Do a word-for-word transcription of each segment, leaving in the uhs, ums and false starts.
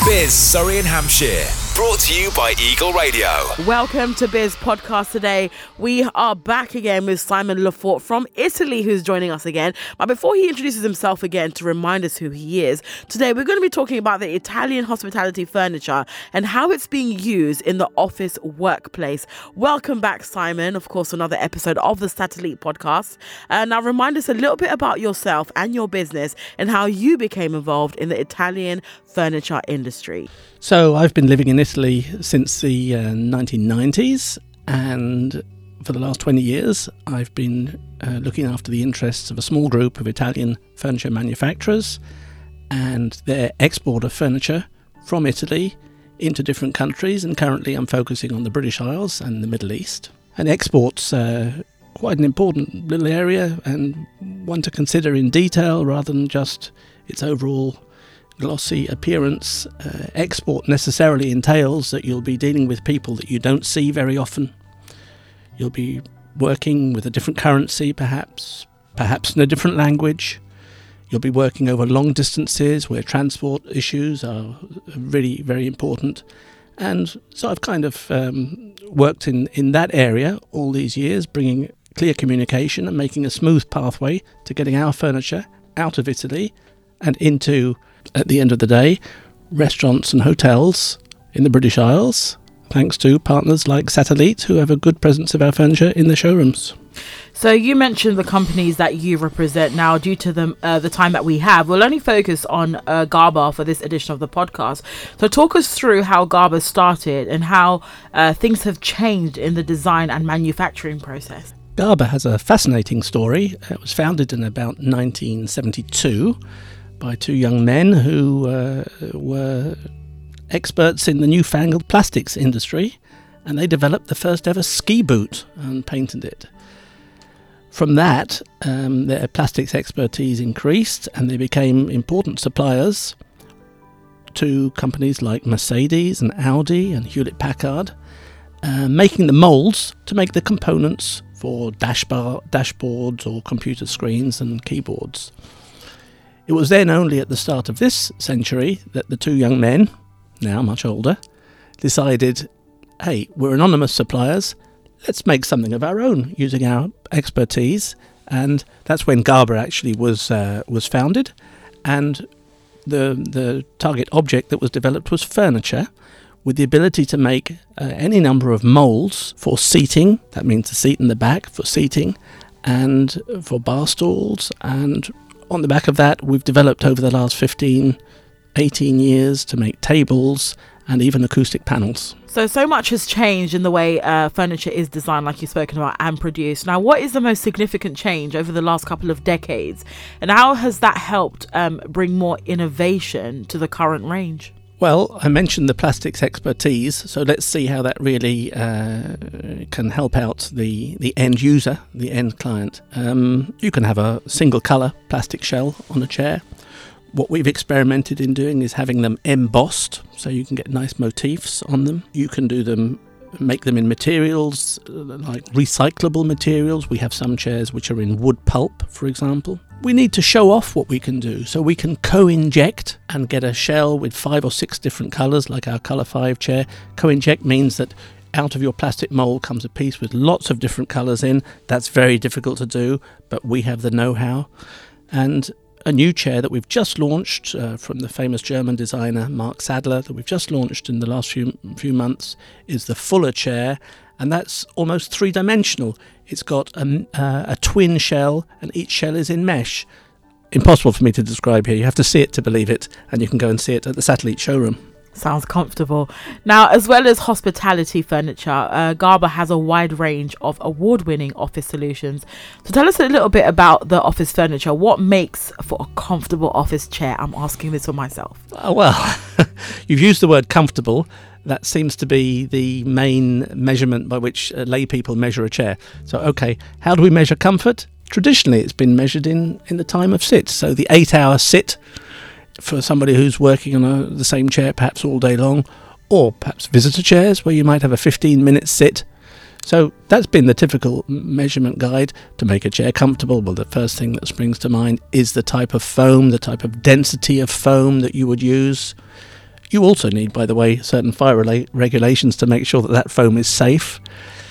Biz Surrey and Hampshire, brought to you by Eagle Radio. Welcome to Biz Podcast today. We are back again with Simon Lefort from Italy, who's joining us again. But before he introduces himself again to remind us who he is, today we're going to be talking about the Italian hospitality furniture and how it's being used in the office workplace. Welcome back, Simon, of course, another episode of the Satellite Podcast. Uh, now, remind us a little bit about yourself and your business and how you became involved in the Italian furniture industry. So I've been living in Italy since the uh, nineteen nineties, and for the last twenty years I've been uh, looking after the interests of a small group of Italian furniture manufacturers and their export of furniture from Italy into different countries, and currently I'm focusing on the British Isles and the Middle East. And export's uh, quite an important little area, and one to consider in detail rather than just its overall glossy appearance. Uh, export necessarily entails that you'll be dealing with people that you don't see very often. You'll be working with a different currency, perhaps, perhaps in a different language. You'll be working over long distances where transport issues are really very important. And so I've kind of um, worked in, in that area all these years, bringing clear communication and making a smooth pathway to getting our furniture out of Italy and into, at the end of the day, restaurants and hotels in the British Isles, thanks to partners like Satellite, who have a good presence of our furniture in the showrooms. So you mentioned the companies that you represent. Now, due to the, uh, the time that we have, we'll only focus on uh, Garba for this edition of the podcast. So talk us through how Garba started and how uh, things have changed in the design and manufacturing process. Garba has a fascinating story. It was founded in about nineteen seventy-two by two young men who uh, were experts in the newfangled plastics industry, and they developed the first ever ski boot and painted it. From that, um, their plastics expertise increased, and they became important suppliers to companies like Mercedes and Audi and Hewlett-Packard, uh, making the moulds to make the components for dashbar- dashboards or computer screens and keyboards. It was then only at the start of this century that the two young men, now much older, decided, hey, we're anonymous suppliers, let's make something of our own using our expertise. And that's when Garba actually was uh, was founded. And the the target object that was developed was furniture, with the ability to make uh, any number of moulds for seating. That means the seat in the back for seating, and for bar stools. And on the back of that, we've developed over the last fifteen, eighteen years to make tables and even acoustic panels. So, so much has changed in the way uh, furniture is designed, like you've spoken about, and produced. Now, what is the most significant change over the last couple of decades? And how has that helped um, bring more innovation to the current range? Well, I mentioned the plastics expertise, so let's see how that really uh, can help out the, the end user, the end client. Um, you can have a single colour plastic shell on a chair. What we've experimented in doing is having them embossed, so you can get nice motifs on them. You can do them, make them in materials like recyclable materials. We have some chairs which are in wood pulp, for example. We need to show off what we can do, so we can co-inject and get a shell with five or six different colours, like our Colour five chair. Co-inject means that out of your plastic mould comes a piece with lots of different colours in. That's very difficult to do, but we have the know-how. And a new chair that we've just launched uh, from the famous German designer Mark Sadler, that we've just launched in the last few few months, is the Fuller chair, and that's almost three-dimensional. It's got a, uh, a twin shell, and each shell is in mesh. Impossible for me to describe here. You have to see it to believe it, and you can go and see it at the Satellite showroom. Sounds comfortable. Now, as well as hospitality furniture, uh, Garba has a wide range of award-winning office solutions. So tell us a little bit about the office furniture. What makes for a comfortable office chair? I'm asking this for myself. Uh, well, you've used the word comfortable. That seems to be the main measurement by which uh, lay people measure a chair. So, okay, how do we measure comfort? Traditionally, it's been measured in, in the time of sit. So the eight-hour sit for somebody who's working on a, the same chair perhaps all day long, or perhaps visitor chairs where you might have a fifteen minute sit. So that's been the typical measurement guide to make a chair comfortable. Well, the first thing that springs to mind is the type of foam, the type of density of foam that you would use. You also need, by the way, certain fire rela- regulations to make sure that that foam is safe,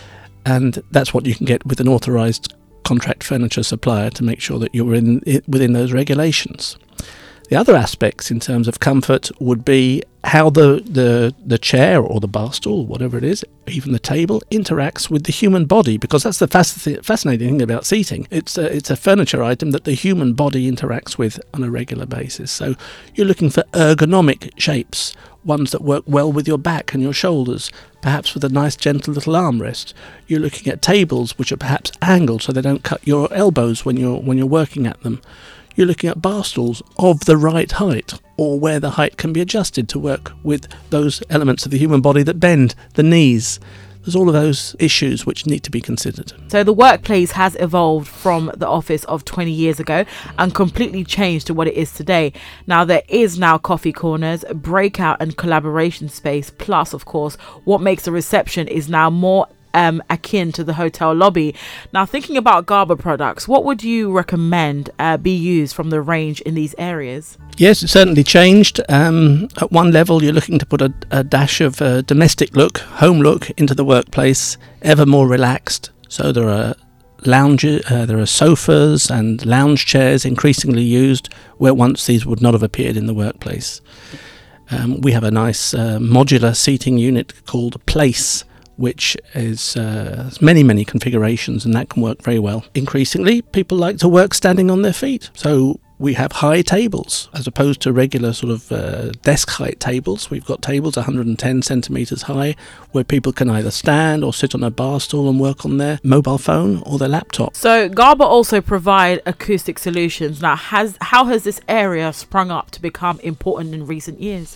and that's what you can get with an authorised contract furniture supplier to make sure that you're in it, within those regulations. The other aspects in terms of comfort would be how the, the, the chair or the bar stool, whatever it is, even the table, interacts with the human body, because that's the fasc- fascinating thing about seating. It's a, it's a furniture item that the human body interacts with on a regular basis. So you're looking for ergonomic shapes, ones that work well with your back and your shoulders, perhaps with a nice gentle little armrest. You're looking at tables which are perhaps angled so they don't cut your elbows when you're when you're working at them. You're looking at bar stools of the right height, or where the height can be adjusted to work with those elements of the human body that bend, the knees. There's all of those issues which need to be considered. So the workplace has evolved from the office of twenty years ago and completely changed to what it is today. Now there is now coffee corners, breakout and collaboration space, plus of course what makes a reception is now more Um, akin to the hotel lobby. Now, thinking about Garber products, what would you recommend uh, be used from the range in these areas? Yes, it's certainly changed. Um, at one level, you're looking to put a, a dash of uh, domestic look, home look into the workplace, ever more relaxed. So there are lounges, uh, there are sofas and lounge chairs increasingly used where once these would not have appeared in the workplace. Um, we have a nice uh, modular seating unit called Place, which is uh, has many, many configurations, and that can work very well. Increasingly, people like to work standing on their feet. So we have high tables, as opposed to regular sort of uh, desk height tables. We've got tables one hundred ten centimetres high, where people can either stand or sit on a bar stool and work on their mobile phone or their laptop. So Garber also provide acoustic solutions. Now, has how has this area sprung up to become important in recent years?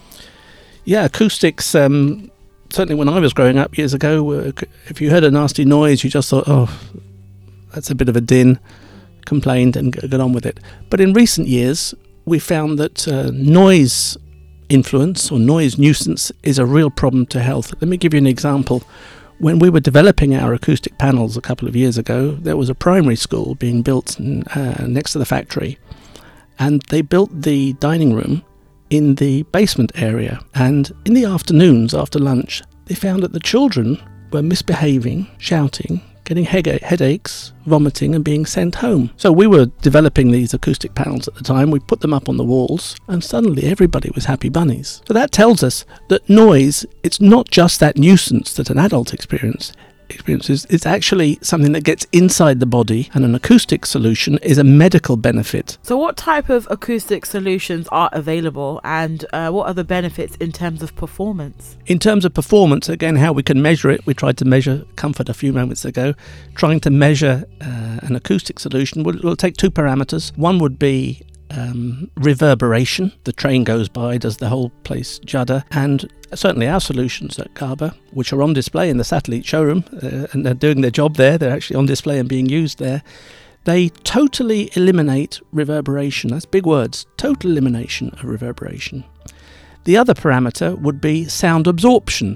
Yeah, acoustics... Um, Certainly when I was growing up years ago, uh, if you heard a nasty noise, you just thought, oh, that's a bit of a din, complained and g- got on with it. But in recent years, we found that uh, noise influence or noise nuisance is a real problem to health. Let me give you an example. When we were developing our acoustic panels a couple of years ago, there was a primary school being built uh, next to the factory, and they built the dining room in the basement area, and in the afternoons after lunch they found that the children were misbehaving, shouting, getting heada- headaches, vomiting and being sent home. So we were developing these acoustic panels at the time. We put them up on the walls and suddenly everybody was happy bunnies. So that tells us that noise, it's not just that nuisance that an adult experience experiences, it's actually something that gets inside the body, and an acoustic solution is a medical benefit. So what type of acoustic solutions are available, and uh, what are the benefits in terms of performance? In terms of performance, again, how we can measure it, we tried to measure comfort a few moments ago. Trying to measure uh, an acoustic solution, we'll, we'll take two parameters. One would be Um, reverberation. The train goes by, does the whole place judder? And certainly our solutions at Garber, which are on display in the satellite showroom, uh, and they're doing their job there, they're actually on display and being used there, they totally eliminate reverberation. That's big words. Total elimination of reverberation. The other parameter would be sound absorption.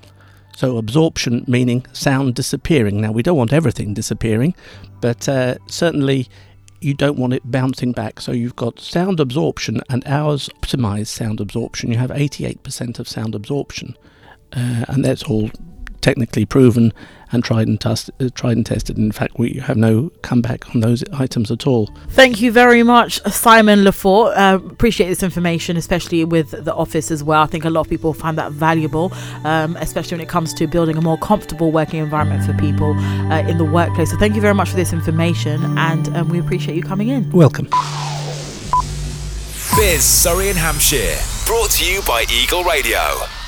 So absorption meaning sound disappearing. Now, we don't want everything disappearing, but uh, certainly you don't want it bouncing back. So you've got sound absorption, and ours optimize sound absorption. You have eighty-eight percent of sound absorption, uh, and that's all technically proven and tried and, test, uh, tried and tested. In fact, we have no comeback on those items at all. Thank you very much, Simon Lefort. Uh, appreciate this information, especially with the office as well. I think a lot of people find that valuable, um, especially when it comes to building a more comfortable working environment for people uh, in the workplace. So thank you very much for this information, and um, we appreciate you coming in. Welcome. Biz Surrey and Hampshire, brought to you by Eagle Radio.